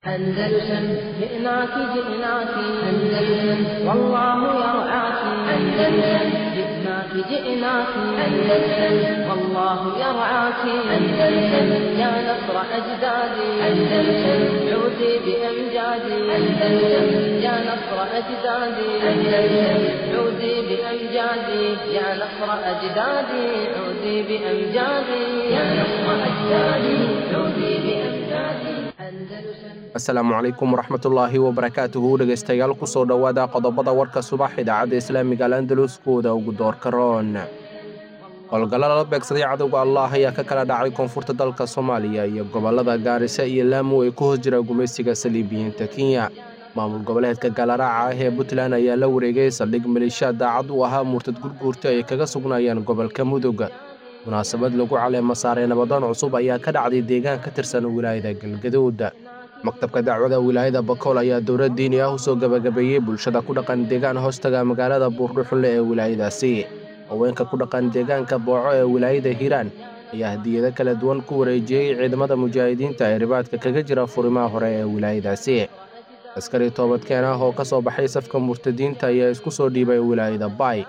أندلسن جئناك جئناك أندلسن والله يرعاك أندلسن جئناك جئناك أندلسن والله يرعاك أندلسن يا نصر أجدادي أندلسن عودي بأمجادي أندلسن يا نصر أجدادي أندلسن عودي بأمجادي يا نصر أجدادي عودي بأمجادي يا نصر أجدادي عودي بأمجادي. asalaamu calaykum waraxmatullaahi wabarakaatuhu dhegaystayaal ku soo dhowaada qodobada warka subax idaacadda islaamiga al andalus kuwada ugu doorka roon howlgalla la beegsaday cadowga allah ayaa ka kala dhacay koonfurta dalka soomaaliya iyo gobollada gaarisa iyo laamu ay ku hoos jira gumaysiga saliibiyiinta kenya maamul goboleedka gaalaraaca ah ee puntland ayaa la wareegay saldhig maleeshiya daacad u ahaa murtad gurguurta ay kaga sugnaayeen gobolka mudug munaasabad lagu caleemo saaray nabadoon cusub ayaa ka dhacday deegaan ka tirsan wilaayada galgaduud maktabka dacwada wilaayada bakool ayaa dowlad diini ah u soo gabagabeeyey bulshada ku dhaqan deegaan hoostaga magaalada buurdhuxulle ee wilaayadaasi haweenka ku dhaqan deegaanka booco ee wilaayada hiiraan ayaa hadiyado kala duwan ku wareejiyey ciidamada mujaahidiinta ee ribaadka kaga jira furimaha hore ee wilaayadaasi askari toobadkeen ah oo ka soo baxay safka murtadiinta ayaa isku soo dhiibay wilaayada baay.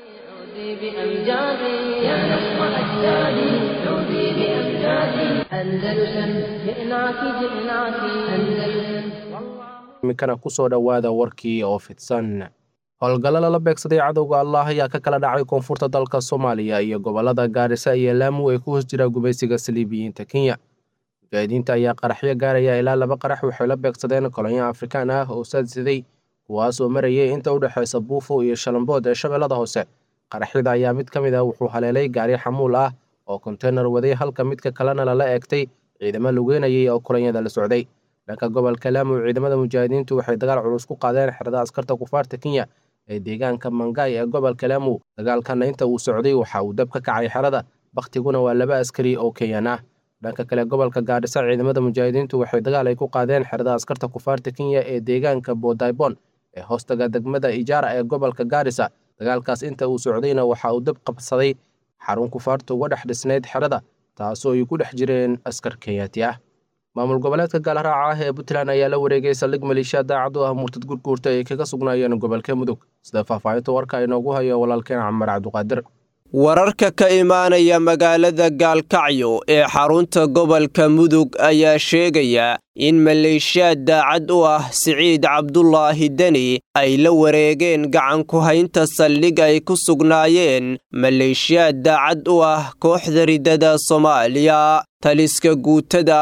بأمجادي يا نصر أجدادي عودي بأمجادي أندلسن جئناك جئناك أندلسن iminkana ku soo dhowaada warkii oo fidsan howlgalla la beegsaday cadowga allah ayaa ka kala dhacay koonfurta dalka soomaaliya iyo gobollada gaarisa iyo laamu ay ku hoos jira gumaysiga saliibiyiinta kenya mujaahidiinta ayaa qaraxyo gaaraya ilaa 2 qarax waxay la beegsadeen kolonyo afrikaan ah oo saadsiday kuwaas oo marayay inta u dhexaysa buufo iyo shalambood ee shabeellada hoose qaraxyada ayaa mid ka mid ah wuxuu haleelay gaari xamuul ah oo konteenar waday halka midka kalena lala eegtay ciidamo lugeynayay oo kolonyada la socday dhanka gobolka laamu ciidamada mujaahidiintu waxay dagaal culus ku qaadeen xerada askarta kufaarta kenya ee deegaanka mangaay ee gobolka laamu dagaalkana inta uu socday waxa uu dab ka kacay xerada baktiguna waa 2 askari oo kenyan ah dhanka kale gobolka gaarisa ciidamada mujaahidiintu waxay dagaal ay ku qaadeen xerada askarta kufaarta kenya ee deegaanka bodaybon ee hoostaga degmada ijaara ee gobolka gaarisa dagaalkaas inta uu socdayna waxa uu dab qabsaday xarun kufaarta uga dhex dhisnayd xerada taasoo ay ku dhex jireen askar kenyaati ah maamul goboleedka gaalaraaca ah ee puntland ayaa la wareegay saldhig maleeshiya daacad u ah murtad gurguurta ay kaga sugnaayeen gobolka mudug sida faahfaahinta warka inoogu hayo walaalkeen camar cabduqaadir. wararka ka imaanaya magaalada gaalkacyo ee xarunta gobolka mudug ayaa sheegaya in maleeshiyaad daacad u ah siciid cabdulaahi deni ay la wareegeen gacan ku haynta saldhig ay ku sugnaayeen maleeshiyaad daacad u ah kooxda ridada soomaaliya taliska guutada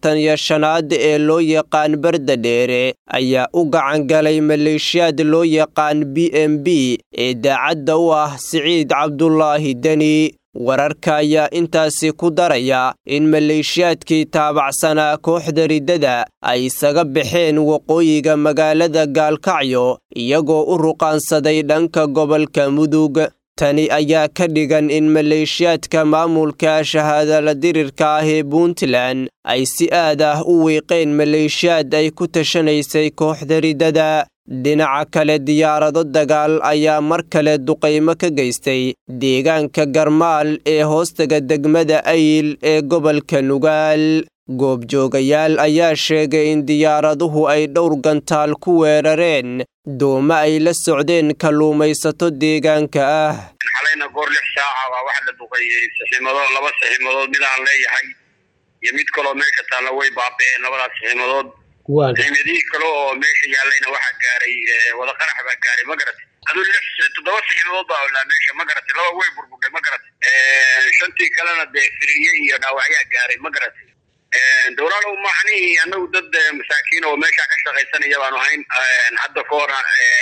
45aad ee loo yaqaan bardadheere ayaa u gacan galay maleeshiyaad loo yaqaan BMB ee daacadda u ah siciid cabdulaahi deni wararka ayaa intaasi ku daraya in maleeshiyaadkii taabacsanaa kooxda ridada ay isaga baxeen waqooyiga magaalada gaalkacyo iyagoo u ruqaansaday dhanka gobolka mudug tani ayaa ka dhigan in maleeshiyaadka maamulka shahaadala dirirka ah ee puntland ay si aad ah u wiiqeen maleeshiyaad ay ku tashanaysay kooxda ridada dhinaca kale diyaarado dagaal ayaa mar kale duqaymo ka geystay deegaanka garmaal ee hoostaga degmada ayl ee gobolka nugaal goobjoogayaal ayaa sheegay in diyaaraduhu ay dhowr gantaal ku weerareen dooma ay la socdeen kalluumaysato deegaanka ah xalayna goor 6 saaca waa wax la duqeeyay saxiimadood 2 saxiimadood mid aan leeyahay iyo mid kale oo meesha taala way baabeen 2 saxiimadood saxiimadii kale oo meesha yaalayna waxa gaaray wada qarax baa gaaray ma garatay aduu 7 saxiimadood baa la meesha ma garatay 2 way burburay ma garatay shantii kalena deefriye iyo dhaawacyo gaaray ma garatay dowlad u macnii anagu dad masaakiin oo meesha ka shaqaysanaya baan ahayn hadda koorna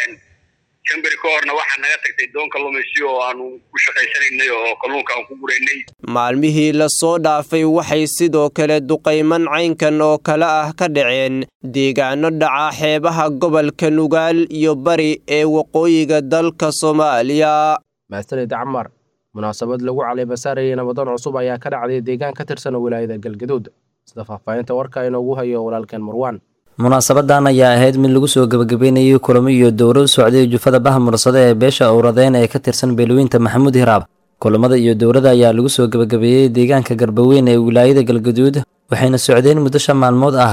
jambir koorna waxa naga tagtay doonka lumaysi oo aanu ku shaqaysanaynay oo kalluunka aan ku gureynay maalmihii la soo dhaafay waxay sidoo kale duqayman caynkan oo kala ah ka dhaceen deegaano dhaca xeebaha gobolka nugaal iyo bari ee waqooyiga dalka Soomaaliya maasanid camar munaasabad lagu caleemo saarayay nabadoon cusub ayaa ka dhacday deegaan ka tirsan wilaayada galgaduud sida faahfaahinta warka inoogu hayo walaalkeen Marwan. munaasabadan ayaa ahayd mid lagu soo gabagabeynayay kulamo iyo dowlad socday jufada bahmursada ee beesha awradeen ee ka tirsan beelweynta maxamuud hiraab kulamada iyo dowladda ayaa lagu soo gabagabeeyay deegaanka garbaweyn ee wilaayada galgaduud waxayna socdeen muddo 5 maalmood ah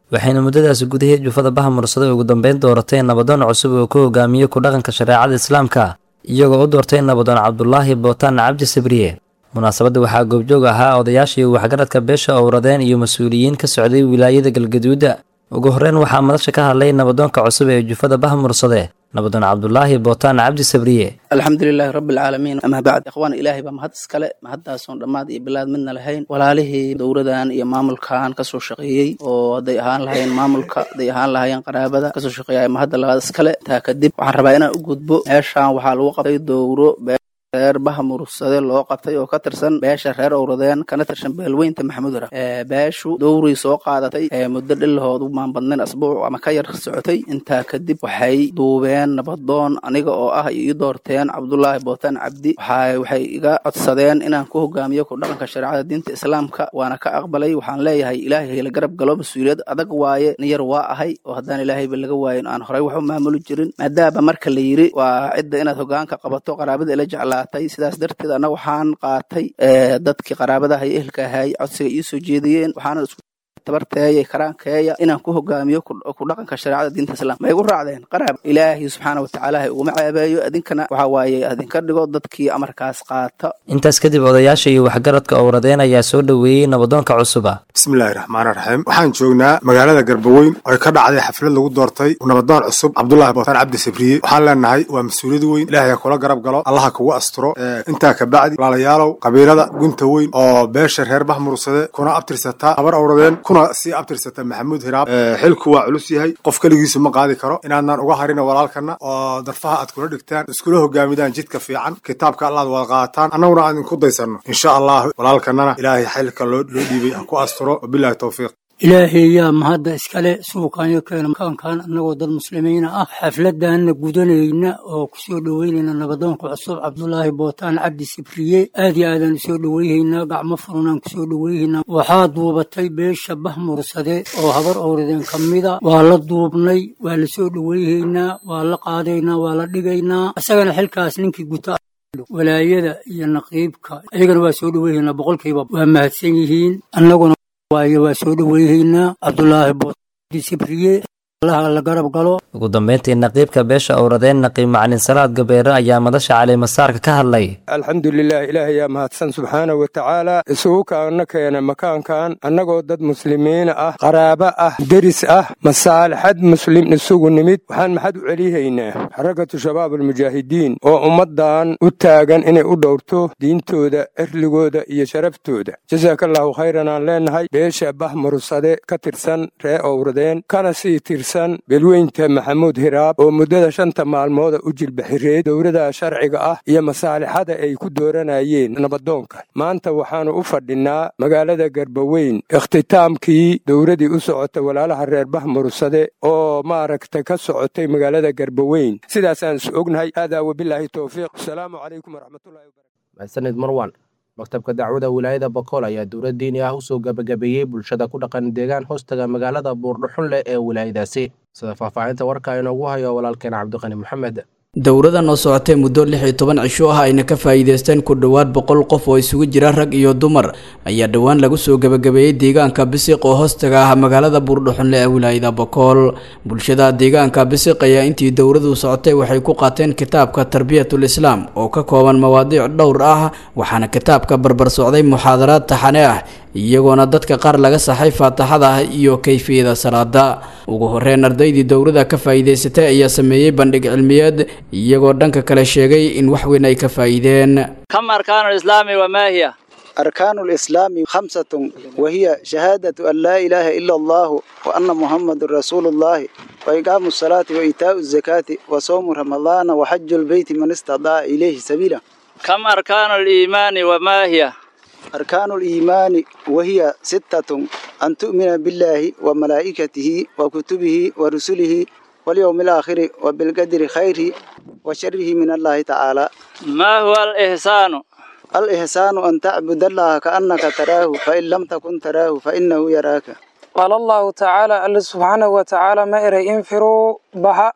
waxayna muddadaasi gudaheed jufada baha mursade ugu dambeyn dooratay nabadoon cusub oo ku hogaamiyey ku dhaqanka shareecada islaamka iyagoo u doortay nabadoon cabdulaahi bootaan cabdi sabriye munaasabadda waxaa goobjoog ahaa odayaashii waxgaradka beesha owradeen iyo mas-uuliyiin ka socday wilaayada galgaduuda ugu horreyn waxaa madasha ka hadlay nabadoonka cusub ee jufada baha mursade nabadoon cabdulaahi bootaan cabdi sabriye alxamdulilaahi rabbilcaalamiin amaa bacd ikhwaan ilaahay baa mahad iskale mahadaasoon dhammaad iyo bilaad midna lahayn walaalihii dowladan iyo maamulkan kasoo shaqeeyey oo hadday ahaan lahayeen maamulka hadday ahaan lahayeen qaraabada kasoo shaqeeya mahadda labaad iskale taa kadib waxaan rabaa inaan u gudbo meeshaan waxaa lagu qabtay dowro reer baha mursade loo qabtay oo ka tirsan beesha reer owradeen kana tirsan beelweynta maxamuud hiraab beeshu dowrii soo qaadatay muddo dhilahoodu maan badnayn asbuuc ama ka yar socotay intaa kadib waxay duubeen nabadoon aniga oo ah ii doorteen cabdulaahi bootaan cabdi waxay iga codsadeen inaan ku hogaamiyo ku dhaqanka shareecada diinta islaamka waana ka aqbalay waxaan leeyahay ilaahay la garab galo mas-uuliyad adag waaye niyar waa ahay oo haddaan ilaahayba laga waayin aan horey wax u maamuli jirin maadaama marka la yiri waa cidda inaad hogaanka qabato qaraabada ila jeclaa sidaas darteed annaga waxaan qaatay dadkii qaraabadaha iyo ehelka ahaay codsiga ii soo jeediyeen waxaana isku tabarteeya karaankeeya inaan ku hogaamiyo ku dhaqanka shareecada diinta islaamka ma igu raacdeen qaraab ilaahay subxaana watacaala ha iguma ceebeeyo idinkana waxaa waaye idinka dhigo dadkii amarkaas qaata intaas kadib odayaasha iyo waxgaradka owradeen ayaa soo dhoweeyey nabadoonka cusuba bismillaahi raxmaani raxiim waxaan joognaa magaalada garbaweyn oo ka dhacday xaflad lagu doortay nabadoon cusub cabdulaahi bootaan cabdi sabriye waxaan leenahay waa mas-uuliyad weyn ilaahay ha kula garab galo allaha kugu asturo intaa kabacdi walaalayaalow qabiilada gunta weyn oo beesha reer bah mursade kuna abtirsataa habar owradeen kuna sii abtirsata maxamuud hiraab xilku waa culus yahay qof keligiisu ma qaadi karo inaadnaan uga harina walaalkana oo darfaha aad kula dhigtaan iskula hogaamidaan jidka fiican kitaabka allaad wada qaataan annaguna aan idinku daysanno insha allah walaalkanana ilaahay xilka loo dhiibay ha ku asturo wabillahi tawfiiq ilaahay yaa mahadda iskale suuqaanyo keena makaankan annagoo dad muslimiina ah xafladanna gudanayna oo kusoo dhoweynayna nabadoonka cusub cabdulaahi bootaan cabdi sabriye aad iyo aadaan usoo dhoweyhaynaa gacmo furunaan kusoo dhoweyhaynaa waxaa duubatay beesha bah mursade oo habar owradeen ka mida waa la duubnay waa la soo dhoweyhaynaa waa la qaadaynaa waa la dhigaynaa isagana xilkaas ninkii guta walaayada iyo naqiibka ayagana waa soo dhoweyhaynaa boqolkiiba waa mahadsan yihiin annaguna waa soo dhoweyhaynaa cabdulaahi bootaan sabriye allaha la garab galo ugu dambeyntii naqiibka beesha owradeen naqiib macalin salaad gabeere ayaa madasha caleemasaarka ka hadlay alxamdulilah ilaahay yaa mahadsan subxaana wa tacaala isugu kaana keena makaankan annagoo dad muslimiina ah qaraabo ah deris ah masaalixad muslim isugu nimid waxaan maxad u celihaynaa xarakatu shabaab almujaahidiin oo ummaddan u taagan inay u dhowrto diintooda erligooda iyo sharaftooda jasaakallahu khayran aan leenahay beesha bah mursade ka tirsan ree owradeen kana sii tirsan beelweynta maxamuud hiraab oo muddada 5 maalmooda u jilbaxireed dowladda sharciga ah iyo masaalixada ay ku dooranayeen nabadoonka maanta waxaanu u fadhinaa magaalada garbaweyn ikhtitaamkii dowladii u socotay walaalaha reer bah mursade oo maaragtay ka socotay magaalada garbaweyn sidaasaan is ognahay aadaa wabilaahi tawfiiq assalaamu calaykum waraxmatullahi wabarakatuh sanid marwan maktabka dacwada wilaayada Bakool ayaa dowlad diini ah u soo gabagabeeyay bulshada ku dhaqan deegaan hoostaga magaalada Buurdhuxunle ee wilaayadaasi sida faahfaahinta warka inoogu hayo walaalkeen Cabdiqani Maxamed dowladdan oo socotay muddo 16 cisho ah ayna ka faa'iideysteen ku dhawaad 100 qof oo isugu jira rag iyo dumar ayaa dhawaan lagu soo gabagabeeyay deegaanka Bisiq oo hoostaga ah magaalada Buurdhuxunle ee wilaayada Bakool bulshada deegaanka Bisiq ayaa intii dowladdu socotay waxay ku qaateen kitaabka tarbiyatul islaam oo ka kooban mawaadiic dhowr ah waxaana kitaabka barbar socday muxaadaraad taxane ah iyagoona dadka qaar laga saxay faataxada iyo kayfiyada salaada ugu horreyn ardaydii dowladda ka faa'iideysatay ayaa sameeyay bandhig cilmiyeed iyagoo dhanka kale sheegay in wax weyn ay ka faa'iideen kam arkaanul islaami wa ma hiya arkaanul islaami 5 wa hiya shahadatu an la ilaha illa allah wa anna muhammadur rasulullah wa iqamus salati wa itaa'uz zakati wa sawmu ramadana wa hajjul bayti man istata'a ilayhi sabila kam arkaanul iimani wa ma hiya أركان الإيمان وهي 6 أن تؤمن بالله وملائكته وكتبه ورسله واليوم الآخر وبالقدر خيره وشره من الله تعالى. ما هو الإحسان؟ الإحسان أن تعبد الله كأنك تراه فإن لم تكن تراه فإنه يراك. قال الله تعالى الله سبحانه وتعالى ما إرى انفروا بها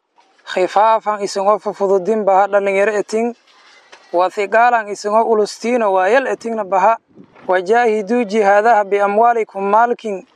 خفافا إسنغف فضدين بها لن يرأتين وثقالا إسنغف أولستين ويلأتين بها وجاهدوا جهادها بأموالكم مالكين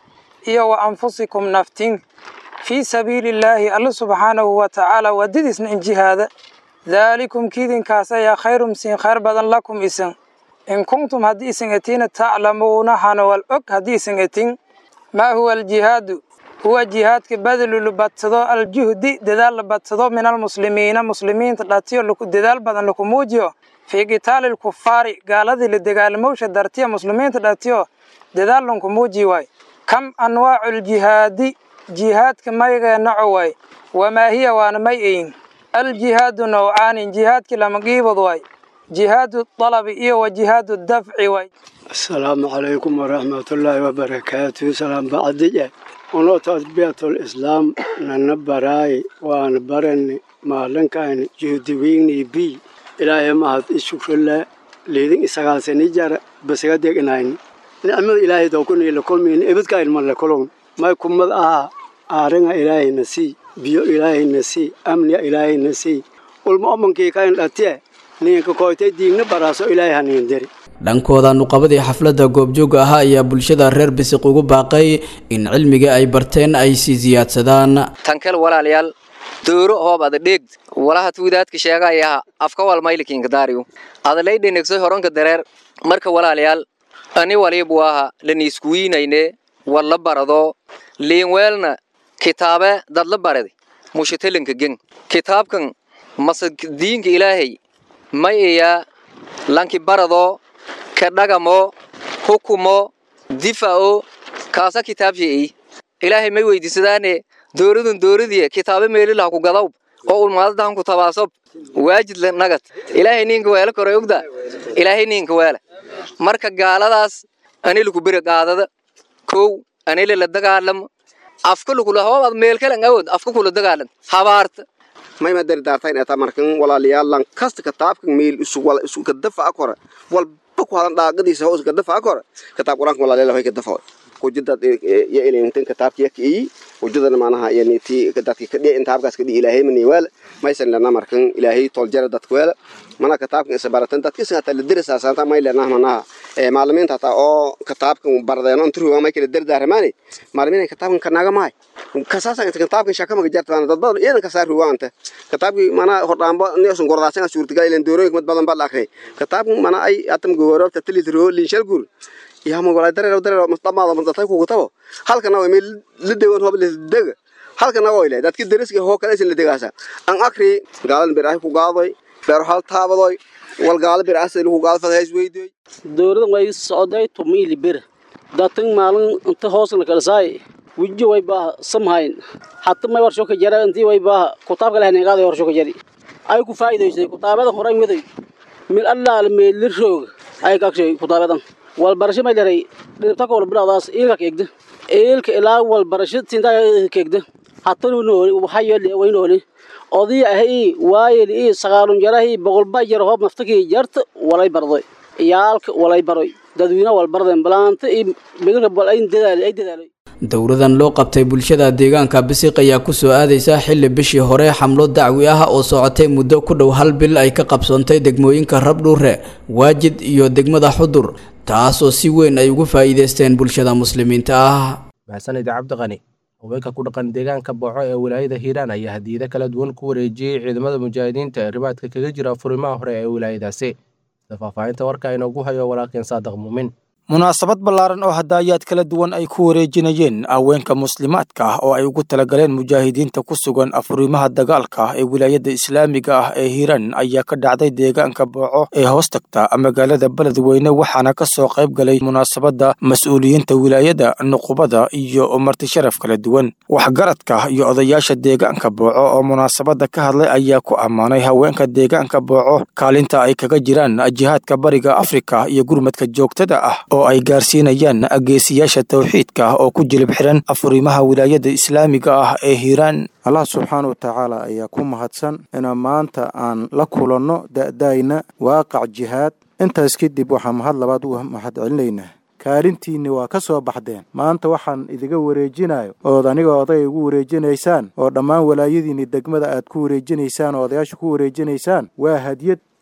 iyo wa anfusikum naftin fii sabiilillaahi alla subxaanahu wa tacaala wadadiisna injihaada daalikum kiidinkaas ayaa khayrum siin khayr badan lakum isan in kuntum haddii isan etiina taclamuuna hanawal og haddii isan etin maa huwa aljihaadu huwa jihaadka badlu la badsado aljuhdi dadaal la badsado min almuslimiina muslimiinta dhatiyo dadaal badan laku muujiyo fii qitaali lkufaari gaaladii la dagaalamowsha dartiya muslimiinta dhatiyo dadaal lanku muuji waay kam anwaacu ljihaadi jihaadka mayga naco waay wamaa hiya waana may ayin aljihaadu nawcaanin jihaadkii lama qiibad waay jihaadu dalabi iyo wa jihaadu dafci waay. asalaamu calaykum waraxmatullaahi wabarakaatu. salaam bacdiye uno tadbiyatul islaam nana baraay waan barani maalinkan juhdiwiini bi ilaahay mahad ishukrile leedin isagaalsani jara basaga deegnayn nicmada ilaahay dookuni la kulmin ibadka ilma la kulun may kumad ah aaringa ilaahay nasi biyo ilaahay nasi amniya ilaahay nasi ulma amankii kayn dhatiye ninka kooytay diigna baraaso ilaahay hanin diri. dhankooda nuqabadii xafladda goobjooga ahaa ayaa bulshada reer Bisiq ugu baaqay in cilmiga ay barteen ay sii ziyaadsadaan. tankal walaalayaal dooro hoobada dheeg walaha tuudaadka sheegaya afka wal maylikiinka daariyo adalay dhinagso horanka dareer marka walaalayaal ani walibu aha laniskuinayne wala barado leenweelna kitaabe dad la baradi mushatalinka gen kitaabkan masdiinka ilaahay mayaya lanki barado kadhagamo hukumo difao kaasa kitaabjii ilaahay may weydiisadaane dooradii kitaabe meelilah ku gadaw oo ulmaadahan ku tabaasob waajid la nagad ilaahay ninka weela koray ogda ilaahay ninka weela marka gaaladaas anil ku bir qaadada koow anil la dagaalam afka lagu lahayd meel kale awood afka kula dagaalan habaarta may ma dardaartayn eta markan walaaliyaal lan kasta kitaabkan meel isu ka dafa akora wal ku hadan daaqadiisa hoos ka dafa akora kitaab quraanka walaaliyaal way ka dafa wajida ya ilintan kitaabkii wajidana maanaha yaniti dadkii ka dhigay intaabkaas ka dhigay ilaahay mani wal maysan lana markan ilaahay toljar dadku wala mana kitaabkan isbaratan dadkii saata la dirasa saanta may lana manaha macallimiinta ta oo kitaabkan bardayno intuu ma kala dardaarmaani macallimiinta kitaabkan kanaga maay kasaasa inta kitaabkan shaqama jartaan dad badan iidan ka saar ruwaanta kitaabki mana hordaanba neesun gordaasan suurtagal in doorooyin mid badan bal akhri kitaabkan mana ay atam goorobta tilidro linshal gur يا ما قال درر مطمع من ضطيق وقطبه هل كنا ويميل للدوان هو بالدق هل كنا ويله ده كده درس هو كلاس اللي دقاسه أن أخري قال براه وقاضي برحال تابضي والقال برأس اللي هو قال فهاي ويدي دور ما يصعدي توميل بير ده تين مالن أنت حاصل كرساي وجه ويبا سمهين حتى ما يورشوك جرا أنتي ويبا كتاب كله هنقاد يورشوك جري أي كفايدة يصير كتاب هذا خراج مدري من الله الميل للشوك أي كشيء كتاب هذا والبرشة ما يدري تقول براداس إلك يقدر إلك إلا والبرشة تنتهي كيقدر حتى نقول وحي اللي وينوني قضية هي وايد إيه صغارون جراهي بقول باجر هو مفتكي جرت ولا يبرضي يالك ولا يبرضي دادوينا والبرضين بلانت بيقول بقول أي دلالي dowradan loo qabtay bulshada deegaanka Bisiq ayaa ku soo aadaysa xilli bishii hore xamlo dacwi ah oo socotay muddo ku dhow hal bil ay ka qabsoontay degmooyinka Rabdhuure Waajid iyo degmada Xudur taas oo si weyn ay ugu faa'iideysteen bulshada muslimiinta ah. Maxsanid Cabdiqani haweenka ku dhaqan deegaanka Booco ee wilaayada Hiiraan ayaa hadiyado kala duwan ku wareejiyay ciidamada mujaahidiinta ee ribaadka kaga jira furimaha hore ee wilaayadaasi. Faafahinta warka inoogu hayo walaalkeen Saadiq Muumin. munaasabad ballaaran oo hadaayaad kala duwan ay ku wareejinayeen haweenka muslimaadka ah oo ay ugu talagaleen mujaahidiinta ku sugan afurimaha dagaalka ee wilaayada islaamiga ah ee Hiiraan ayaa ka dhacday deegaanka Booco ee hoos tagta magaalada Beledweyne waxaana ka soo qayb galay munaasabada mas'uuliyiinta wilaayada nuqubada iyo marti sharaf kala duwan waxgaradka iyo odayaasha deegaanka Booco oo munaasabada ka hadlay ayaa ku amaanay haweenka deegaanka Booco kaalinta ay kaga jiraan jihaadka bariga Afrika iyo gurmadka joogtada ah oo ay gaarsiinayaan ageesiyaasha tawxiidka oo ku jilib xiran afurimaha wilaayada islaamiga ah ee Hiiraan. Allah subhanahu wa ta'ala ayaa ku mahadsan in maanta aan la kulanno da'dayna waaqac jihaad intaas kadib waxaan mahad labaad u mahadcelinaynaa kaalintiinni waa ka soo baxdeen maanta waxaan idiga wareejinayo oo aniga oday ugu wareejinaysaan oo dhammaan walaayadiinni degmada aad ku wareejinaysaan oo odayaasha ku wareejinaysaan waa hadiyad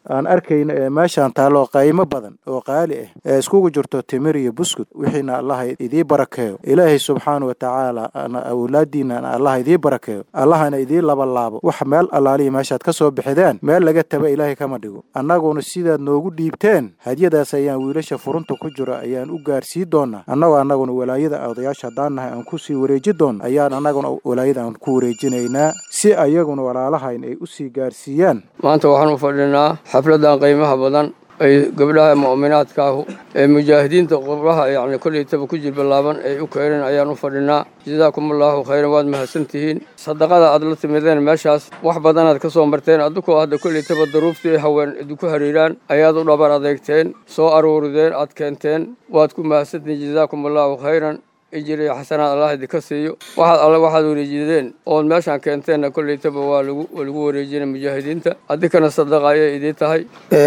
aan arkayno ee meeshaan taalo qiimo badan oo qaali ah ee iskugu jirto timir iyo buskud wixiina allah idii barakeeyo ilaahay subxaanahu wa tacaala awlaadiina allah idii barakeeyo allahna idii laba laabo wax meel allaalihi meeshaad ka soo bixideen meel laga taba ilaahay kama dhigo annaguna sidaad noogu dhiibteen hadiyadaas ayaan wiilasha furunta ku jira ayaan u gaarsii doonaa annaguna walaayada odayaasha haddaan nahay aan ku sii wareeji doon ayaan annaguna walaayada aan ku wareejinaynaa si ayaguna walaalahayn ay u sii gaarsiiyaan maanta waxaan u fadhinaa xafladan qiimaha badan ay gabdhaha mu'minaadka ah ee mujaahidiinta qobraha yacni kullaytaba ku jilbalaaban ay u keeneen ayaan u fadhinaa jazaakumullahu khayran waad mahadsantihiin sadaqada aad la timideen meeshaas wax badanaad ka soo marteen adunkoo hadda kullaytaba daruuftii haween idinku hariiraan ayaad u dhabar adeegteen soo aruurideen aad keenteen waad ku mahadsantihiin jazaakumullahu khayran ijri xasanaad allah idinka siiyo waxaad wareejideen ood meeshaan keenteenna kollaytaba waa lagu wareejinay mujaahidiinta adinkana sadaqa ayay idii tahay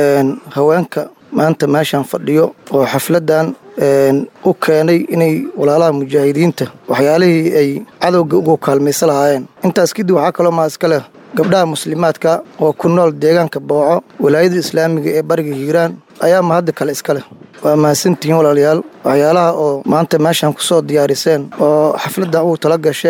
haweenka maanta meeshaan fadhiyo oo xafladan u keenay inay walaalaha mujaahidiinta waxyaalihii ay cadowga ugu kaalmaysan lahaayeen intaas kadib waxaa kaloo maa iska leh gabdhaha muslimaadka oo ku nool deegaanka booco walaayada islaamiga ee bariga hiiraan ayaa mahadda kale iska leh waa mahadsantihiin walaalayaal waxyaalaha oo maanta meeshaan ku soo diyaariseen oo xafladdan ugu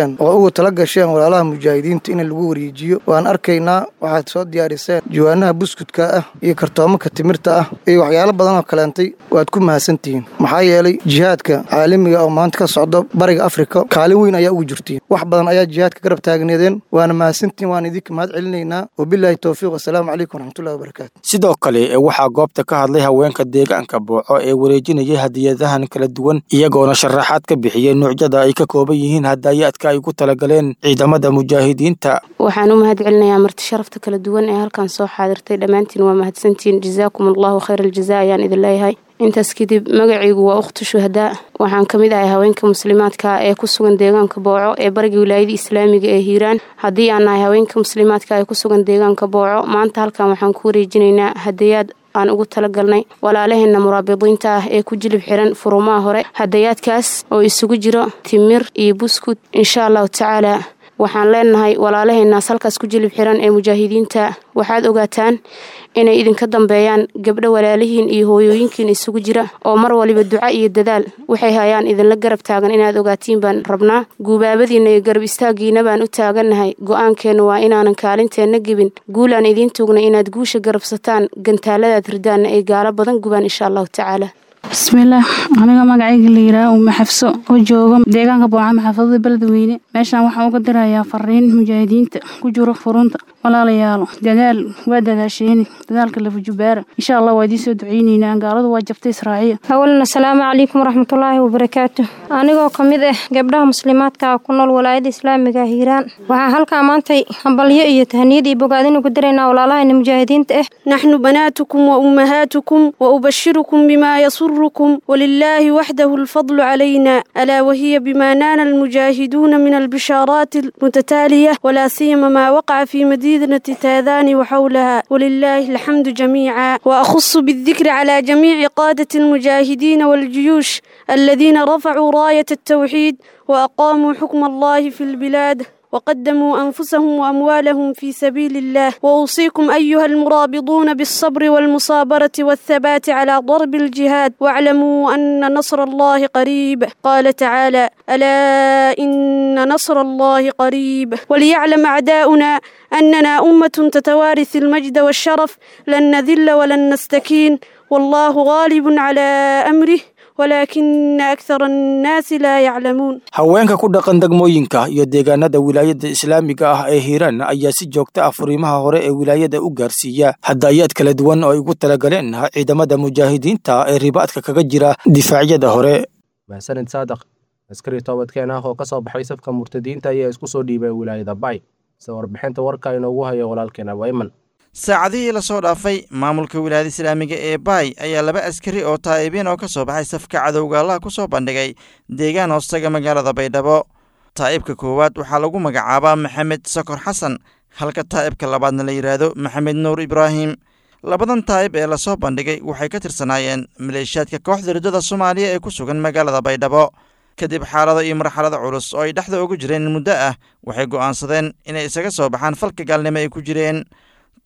tala gasheen walaalaha mujaahidiinta in lagu wareejiyo waan arkaynaa waxaad soo diyaariseen jawaanaha buskudka ah iyo kartoomanka timirta ah iyo waxyaalo badan oo kaleentay waad ku mahadsantihiin maxaa yeelay jihaadka caalamiga oo maanta ka socdo bariga afrika kaalin weyn ayaa ugu jirtiin wax badan ayaa jihaadka garab taagneedeen waana mahadsantihiin waan idinka mahad celinaynaa wabilaahi towfiiq wasalaamu calaykum waraxmatullahi wabarakaatu sidoo kale waxaa goobta ka hadlay haweenka deegaanka booco ee wareejinayay hadiyadahan kala duwan iyagoona sharaxaad ka bixiyay nuucyada ay ka kooban yihiin hadayaadka ay ku talagaleen ciidamada mujaahidiinta waxaan u mahad celinayaa marti sharafta kala duwan ee halkan soo xaadirtay dhammaantiin waa mahadsantiin jazaakumullahu khayra aljazaa ayaan idin leeyahay intaas kadib magacaygu waa ukhtu shuhadaa waxaan ka mid ahay haweenka muslimaadka ee ku sugan deegaanka booco ee bariga wilaayada islaamiga ee hiiraan haddii aan nahay haweenka muslimaadka ee ku sugan deegaanka booco maanta halkan waxaan ku wareejinaynaa hadayaad aan ugu talagalnay walaalaheena muraabidiinta ah ee ku jilib xiran furumaha hore hadayaadkaas oo isugu jiro timir iyo buskud insha allahu tacaala waxaan leenahay walaalaheenaas halkaas ku jilib xiran ee mujaahidiinta waxaad ogaataan inay idinka dambeeyaan gabdho walaalihiin iyo hooyooyinkiin isugu jira oo mar waliba duca iyo dadaal waxay hayaan idinla garab taagan inaad ogaatiin baan rabnaa guubaabadiina iyo garab istaagiina baan u taagannahay go-aankeenna waa inaanan kaalinteenna gebin guul aan idiin tuugnay inaad guusha garabsataan gantaaladaad ridaanna ay gaalo badan gubaan insha allahu tacaala bismillaah aniga magacayga la yidhaah uma xafso oo jooga deegaanka booca maxaafadada beledweyne meeshaan waxaan uga dirayaa fariin mujaahidiinta ku jiro furunta walaalayaalo dadaal waa dadaasheeni dadaalka lafujubaara insha allah waa idiin soo duceyneynaa gaaladu waa jabtay israaciya awalan assalaamu calaykum waraxmatullaahi wabarakaatu anigoo ka mid ah gabdhaha muslimaadka ku nool walaayada islaamiga hiiraan waxaan halkaa maantay hambalyo iyo tahniyad iyo bogaadin ugu diraynaa walaalahayna mujaahidiinta ah naxnu banaatukum wa ummahaatukum wa ubashirukum bimaa يسركم ولله وحده الفضل علينا ألا وهي بما نال المجاهدون من البشارات المتتالية ولا سيما ما وقع في مدينة تاذان وحولها ولله الحمد جميعا وأخص بالذكر على جميع قادة المجاهدين والجيوش الذين رفعوا راية التوحيد وأقاموا حكم الله في البلاد وقدموا أنفسهم وأموالهم في سبيل الله وأوصيكم أيها المرابطون بالصبر والمصابرة والثبات على ضرب الجهاد واعلموا أن نصر الله قريب قال تعالى ألا إن نصر الله قريب وليعلم أعداؤنا أننا أمة تتوارث المجد والشرف لن نذل ولن نستكين والله غالب على أمره ولكن أكثر الناس لا يعلمون haweenka ku dhaqan degmooyinka iyo deegaanada wilaayada islaamiga ah ee hiiraan ayaa si joogto ah furiimaha hore ee wilaayada u gaarsiiya hadayaad kala duwan oo ay ugu talagaleen ciidamada mujaahidiinta ee ribaadka kaga jira difaacyada hore mahsanid saadaq askari toobadkeen ah oo ka soo baxay safka murtadiinta ayaa isku soo dhiibay wilaayada bay soo warbixinta warka inoogu hayo walaalkeena Wayman saacadihii la soo dhaafay maamulka wilaayada islaamiga ee baay ayaa 2 askari oo taa'ibiin oo ka soo baxay safka cadowga Allah ku soo bandhigay deegaan hoostaga magaalada Baydhabo taa'ibka koowaad waxaa lagu magacaabaa Maxamed Sakor Xasan halka taa'ibka labaadna la yiraahdo Maxamed Nuur Ibraahim labadan taa'ib ee la soo bandhigay waxay ka tirsanaayeen maleeshiyaadka kooxda ridada Soomaaliya ee ku sugan magaalada Baydhabo kadib xaalado iyo marxalado culus oo ay dhaxda ugu jireen muddo ah waxay go'aansadeen inay isaga soo baxaan falka gaalnimo ay ku jireen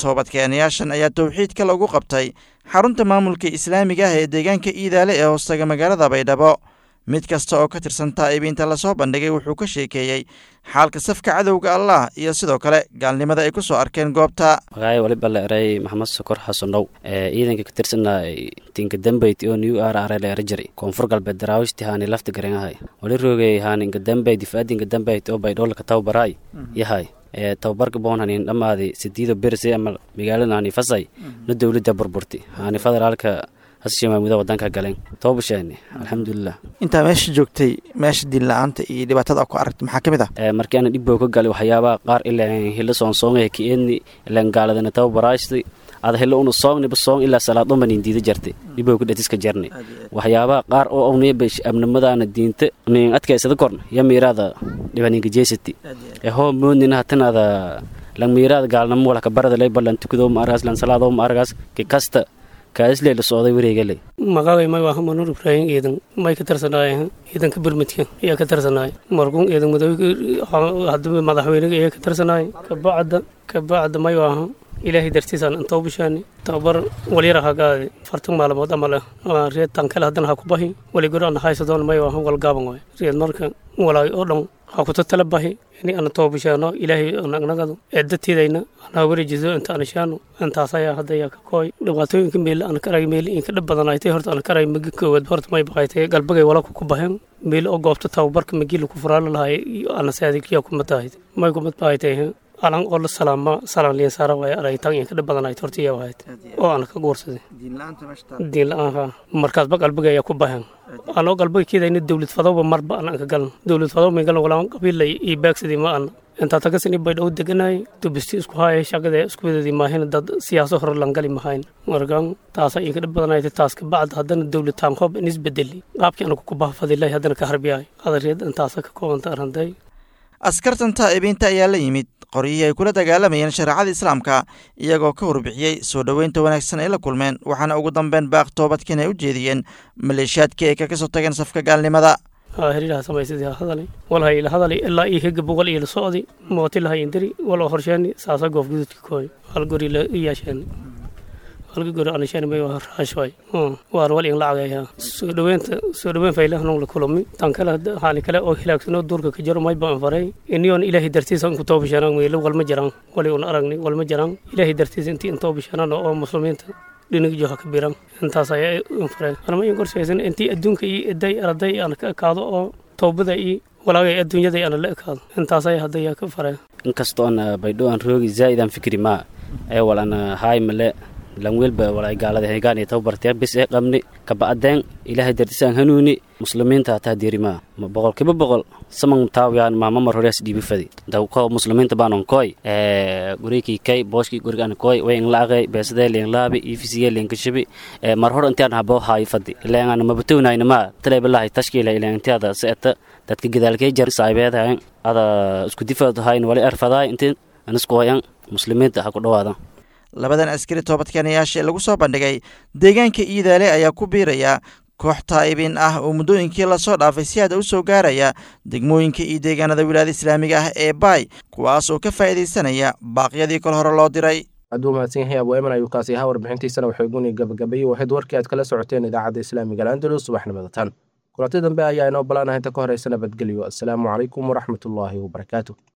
toobadkeenayaashan ayaa towxiidka lagu qabtay xarunta maamulka islaamiga ah ee deegaanka iidaale ee hoostaga magaalada baydhabo mid kasta oo ka tirsan taa'ibiinta lasoo bandhigay wuxuu ka sheekeeyey xaalka safka cadowga allah iyo sidoo kale gaalnimada ay ku soo arkeen goobta magacay waliba la eray maxamed sokor xasanow ciidanka ka tirsanaa tinka dambayt oo new rr la era jiray koonfur galbeed daraawiishti haani lafta garangahay wali roogay haani inka dambay difaadinka dambayt oo baydhoolka tawbaraay yahay tababarka boonhanin dhammaadi sideedo berse ama magaalada haani fasay na dowladda burburti haani federaalka hashiimaamuda wadanka galeen toobasheeni alxamdulilah intaa meesha joogtay meesha diin la-aanta iyo dhibaatada ku aragtay maxaa ka mid ah markii aan dhib ka galay waxyaabaha qaar ilaa hilo soonsoongay kieni ilaa gaaladana tababaraashtay ada hilo unu soongniba soong ilaa salaad umanin diida jartay dhiboo ku dhatiska jarnay waxyaabaha qaar oo awniya bay amnimadaana diinta nin adkaysada korna ya miiraada dhibaninka jeesati hoo moodnina hatanaada lang miiraada gaalnamo wala ka barada lay ballan tukado ma argas lan salaado ma argas ki kasta kaasle la socday wareegale magacay may waa manur ibrahim eedan may ka tarsanaay eedan ka bulmidka ayaa ka tarsanaay markuun eedan madow hadba madaxweynaha ayaa ka tarsanaay ka bacda may waa ilaahay dartiisaan inta u bishaani tababar walyara hagaade fartan maalmood ama leh reed tankale haddana ha ku bahi wali gor aan haysadoon may waa wal gaaban waay reed marka walaay oo dhan ha ku tala bahi ini aan too bishaano ilaahay nagnagado eedatiidayna ana wareejiso inta aan shaano intaas ayaa hadda ka kooy dhibaatooyinka meel aan karay meel in ka dhib badan ay tahay horta aan karay magi koowad horta may baqaytay galbagay wala ku bahan meel oo goobta tababarka magi ku furaal lahay ana saadikiya ku matahay may ku matahay alan oo la salaam liin saara way araytan in ka dhib badan ay tortiya waayt oo aan ka goorsaday diin la'aan markaas ba qalbiga ayaa ku bahan anoo qalbiga kiidayna dawlad fadowba marba aan ka galan dawlad fadow ma galan wala qabiilay iyo baagsadii ma aan inta tagasni baydhow deganay dubisti isku haay shaqada isku wadadii maahin dad siyaasad hor lan gali maahin markaan taas ay ka dhib badan ay taas ka bacd haddana dawlad taan qob in isbedeli qaabkii aan ku baafadiilay haddana ka harbiyay qadareed intaas ka koonta aranday askartan taa'ibiinta ayaa la yimid qoryihii ay kula dagaalamayeen shareecada islaamka iyagoo ka warbixiyey soo dhoweynta wanaagsan ay la kulmeen waxaana ugu dambeyn baaq toobadkiin ay u jeediyeen maleeshiyaadkii ay kaga soo tageen safka gaalnimada hiriiraha samaysadii hadalay walhay ila hadalay ilaa ii higa boqol iyo la socdi mooti lahay indiri wala horsheeni saasa goof gududka kooy hal guri la iyaasheeni halka guri aan sheeni may waa raashway waa wal in lacagaya soo dhaweyn faylahan la kulmi tan kale haani kale oo hilaagsano duurka ka jiro may baan faray iniyoon ilaahay dartiisa ku toobashana meel walma jiraan wali un aragni walma jiraan ilaahay dartiisa intii toobashana oo muslimiinta dhinaga joha ka biran intaas ayaa faray anama in qorshaysan intii adduunka iyo eday arday aan ka kaado oo toobada iyo walaagay adduunyada aan la ekaado intaas ayaa hadda ka faray inkastoo aan baydho aan roogi zaaid aan fikri ma ay walana hay male langwelba walay gaalada heegaan iyo tababartay bis ee qabni ka bacdeen ilaahay dartiisaan hanuuni muslimiinta taa diirima boqolkiiba boqol saman taawiyaan maama mar hore isdhiibi fadi dawqa muslimiinta baanon koy guriki kay booski gurigan koy way in laaqay beesade leen laabi ifisiye leen kashabi mar hore intaan habo hay fadi ilaan aan mabatuunayna ma talay billahi tashkiila ilaan intaada seeta dadka gadaalkay jar saabeedahay ada isku difaad hayn wali arfaday intii aan isku hayaan muslimiinta ha ku dhawaadaan labadan askari toobadkeenayaasha ee lagu soo bandhigay deegaanka iidaale ayaa ku biiraya koox taa'ibiin ah oo muddooyinkii lasoo dhaafay si aada u soo gaaraya degmooyinka iyo deegaanada wilaayada islaamiga ah ee baay kuwaas oo ka faa'iidaysanaya baaqyadii kol hore loo diray hadduu mahadsan yahay abu eman ayuu kaasi ahaa warbixintiisana waxay guni gabagabayey waxayd warkii aad kala socoteen idaacadda islaamiga al-andalus subaxnimada tan kulanti dambe ayaa inoo balanaha inta ka horeysa nabadgelyo assalaamu calaykum waraxmatullaahi wabarakaatu